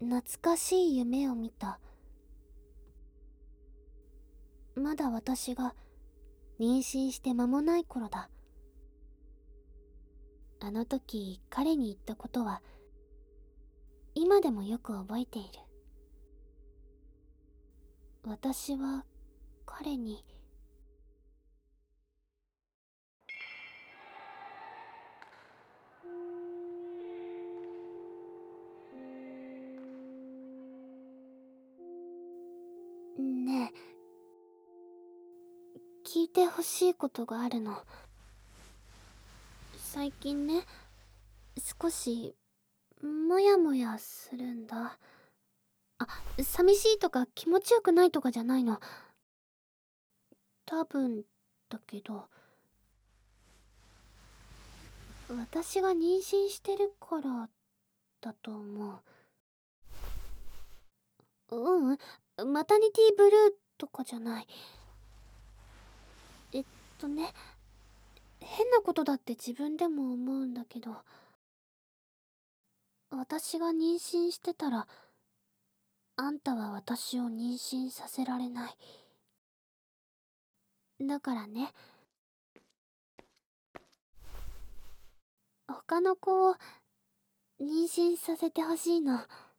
懐かしい夢を見た。まだ私が妊娠して間もない頃だ。あの時彼に言ったことは今でもよく覚えている。私は彼に、ねえ、聞いてほしいことがあるの。最近ね、少しモヤモヤするんだ。あ、寂しいとか気持ちよくないとかじゃないの。多分だけど、私が妊娠してるからだと思う。マタニティブルーとかじゃない。えっね、変なことだって自分でも思うんだけど、私が妊娠してたら、あんたは私を妊娠させられない。だからね、他の子を妊娠させてほしいの。